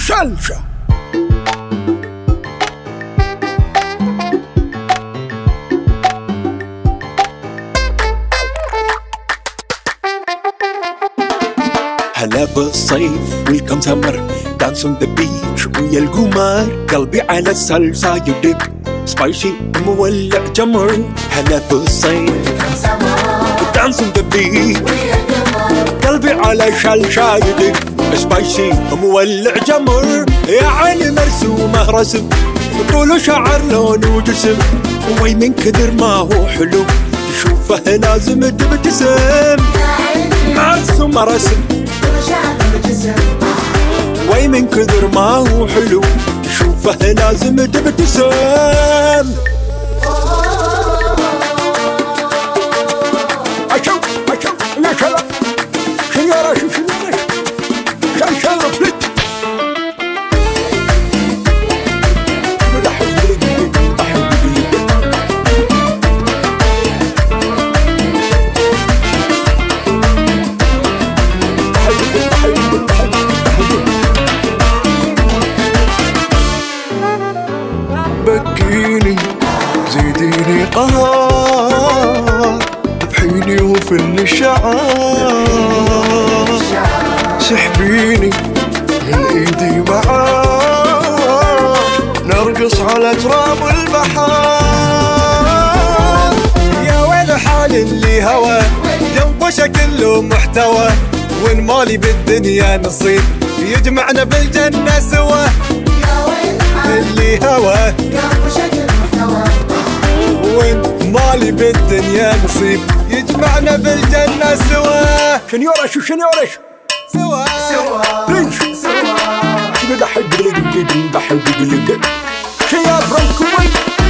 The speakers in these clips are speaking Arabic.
شلشة. هلا بالصيف ويلكم سمر دانس اون ذا بيتش ويا القمر قلبي على السلسة يدق سبايسي مولع جمر. هلا بالصيف دانس اون ذا بيتش قلبي على شلشة يدق سبايسي مولع جمر. يا عيني مرسومه رسم طول شعر لونه جسم وي من كثر ما هو حلو تشوفه لازم تبتسم. مرسومه رسم وي من كثر ما هو حلو تشوفه لازم تبتسم. أشوف لا شلا شيارة شوف شيارة شلا فلت بكيني زيديني قهار ذبحيني وفل الشعار سحبيني للإيدي معاك نرقص على تراب البحار. يا ويل حال اللي هوى ينبش كله محتوى وين مالي بالدنيا نصيب يجمعنا بالجنة سوا. اللي هوى وين مالي بالدنيا نصيب يجمعنا بالجنة سوا. شنيورة شو شنيورة سوا ليش شنو دحي بقلق دحي بقلق شيار فرانكو وي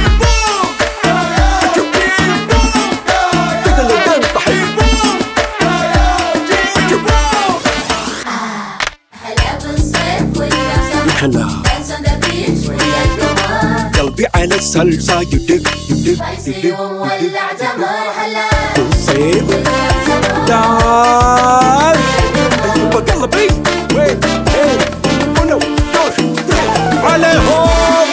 قلبي على السلسة يدق سبايسي ومولع جمر. هلا بالصيف تعال أيوة قلبي وين ولو دوش عليهم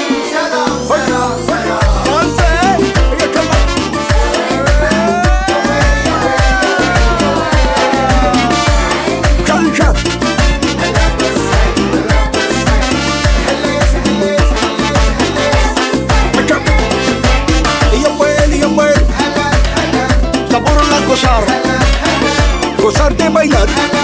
قصار قصار دي بيلات